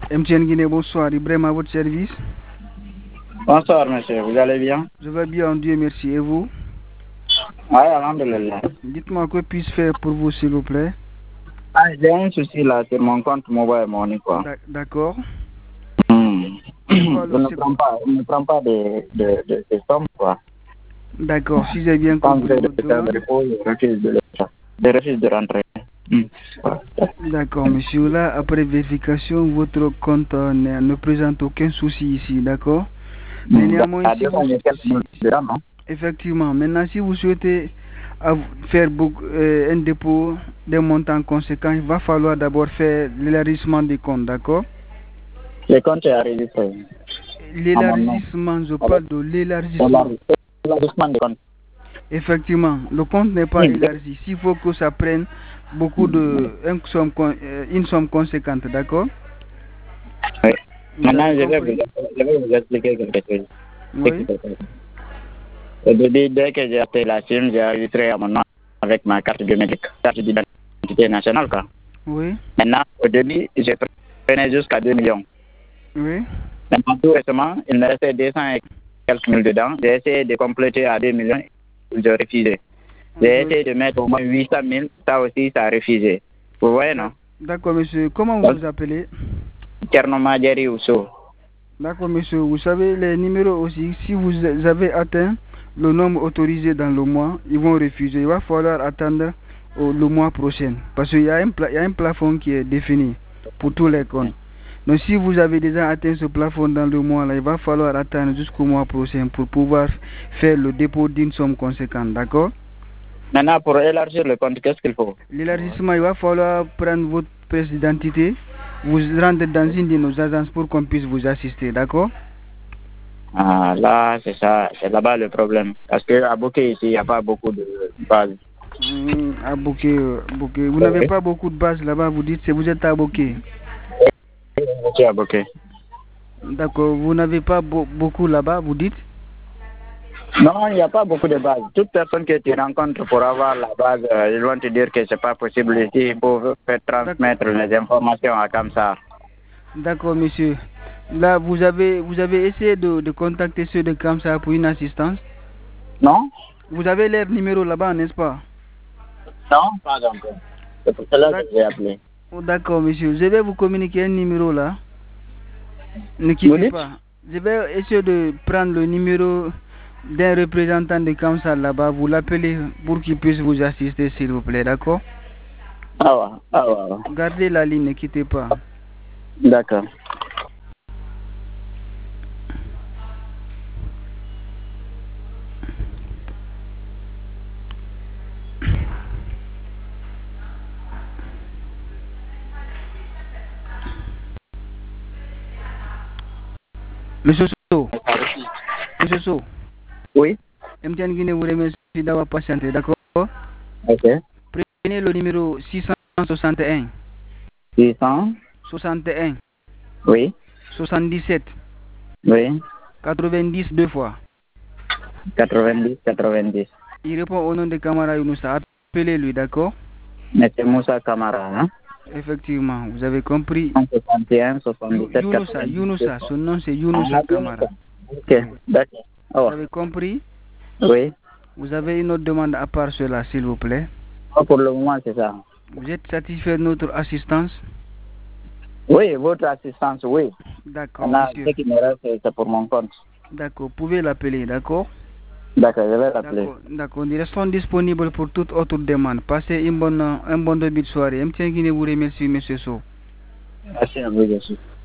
MTN Guinée, bonsoir. Ibrahim à votre service. Bonsoir, monsieur. Vous allez bien? Je vais bien, Dieu merci. Et vous? Oui, alhamdulillah. Dites-moi que puis-je faire pour vous, s'il vous plaît? J'ai un souci là sur mon compte mobile money, quoi. D'accord. Je ne prends pas de somme, quoi. D'accord, si j'ai bien Quand compris je votre fais demande. le dépôt, je refuse de rentrer. D'accord, monsieur. Là, après vérification, votre compte ne présente aucun souci ici, d'accord? Mais néanmoins, effectivement, maintenant, si vous souhaitez faire un dépôt d'un montant conséquent, il va falloir d'abord faire l'élargissement des comptes, d'accord? Le compte est enregistré. L'élargissement, je parle de l'élargissement. L'élargissement des comptes. Effectivement, le compte n'est pas élargi. S'il faut que ça prenne une somme conséquente, d'accord? Oui. Maintenant, je vais vous expliquer quelque chose. Oui. Au début, dès que j'ai acheté la SIM, j'ai enregistré à mon nom avec ma carte biométrique, carte d'identité nationale, quoi. Oui. Maintenant, au début, je prenais jusqu'à 2 millions. Oui. Maintenant, tout récemment, il me restait 200 et quelques mille dedans. J'ai essayé de compléter à 2 millions, j'ai refusé. J'ai essayé de mettre au moins 800 000, ça aussi, ça a refusé. Vous voyez, non? D'accord, monsieur. Comment vous vous appelez? Tcherno Djeri Ousso. D'accord, monsieur. Vous savez, les numéros aussi, si vous avez atteint le nombre autorisé dans le mois, ils vont refuser. Il va falloir attendre le mois prochain. Parce qu'il y a un plafond qui est défini pour tous les comptes. Donc, si vous avez déjà atteint ce plafond dans le mois, là, il va falloir attendre jusqu'au mois prochain pour pouvoir faire le dépôt d'une somme conséquente. D'accord? Maintenant, pour élargir le compte, qu'est-ce qu'il faut? L'élargissement, il va falloir prendre votre pièce d'identité, vous rendre dans une de nos agences pour qu'on puisse vous assister, d'accord? Ah, là, c'est ça, c'est là-bas le problème. Parce qu'à Bokeh, ici, il n'y a pas beaucoup de bases. À Bokeh, vous n'avez pas beaucoup de bases là-bas, vous dites que vous êtes à Bokeh. Je suis à Bokeh. D'accord, vous n'avez pas beaucoup là-bas, vous dites? Non, il n'y a pas beaucoup de bases. Toute personne que tu rencontres pour avoir la base, ils vont te dire que ce n'est pas possible ici pour faire transmettre les informations à Kamsar. D'accord, monsieur. Là, vous avez essayé de contacter ceux de Kamsar pour une assistance? Non? Vous avez leur numéro là-bas, n'est-ce pas? Non, pas encore. C'est pour cela que j'ai appelé. D'accord, monsieur. Je vais vous communiquer un numéro là. Ne quittez pas. Je vais essayer de prendre le numéro d'un représentant de Kamsar là-bas. Vous l'appelez pour qu'il puisse vous assister, s'il vous plaît, d'accord? Ah ouais. Gardez la ligne, ne quittez pas. D'accord. Monsieur So. Monsieur So. Oui. MTN Guinée vous remercie d'avoir patienté, d'accord? Ok. Prenez le numéro 661. 661. Oui. 77. Oui. 90 deux fois. 90. Il répond au nom de Kamara Younoussa. Appelez-lui, d'accord? Monsieur Moussa Kamara, hein? Effectivement, vous avez compris. 61, 77, Younoussa, son nom c'est Younoussa Kamara. Ok, d'accord. Vous avez compris? Oui. Vous avez une autre demande à part cela, s'il vous plaît? Pour le moment, c'est ça. Vous êtes satisfait de notre assistance? Oui, votre assistance, oui. D'accord, monsieur. Ce qui me reste, c'est pour mon compte. D'accord, vous pouvez l'appeler, d'accord? D'accord, je vais l'appeler. D'accord, nous restons disponibles pour toute autre demande. Passez un bon début de soirée. MTN Guinée vous remercie, monsieur So. Merci à vous, monsieur.